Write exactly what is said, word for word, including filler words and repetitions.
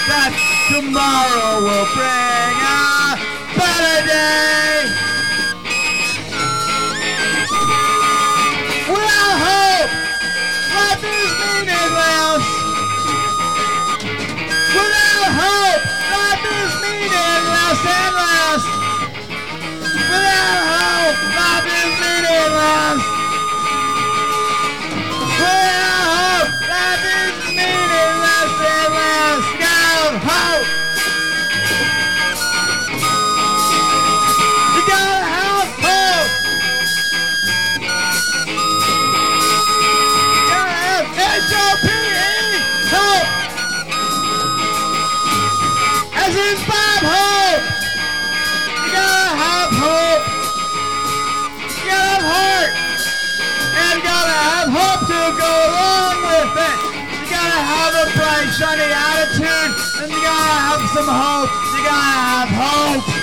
that tomorrow will bring a better day. Without hope, life is meaningless. Without hope, life is meaningless and less. Without hope, life is meaningless. Without hope, life is meaningless and less. Without hope. You gotta have hope. You gotta have H O P E, hope. As in Bob Hope. You gotta have hope. You gotta have heart. And you gotta have hope to go along with it. You gotta have a bright, shiny attitude. And you gotta have some hope. You gotta have hope.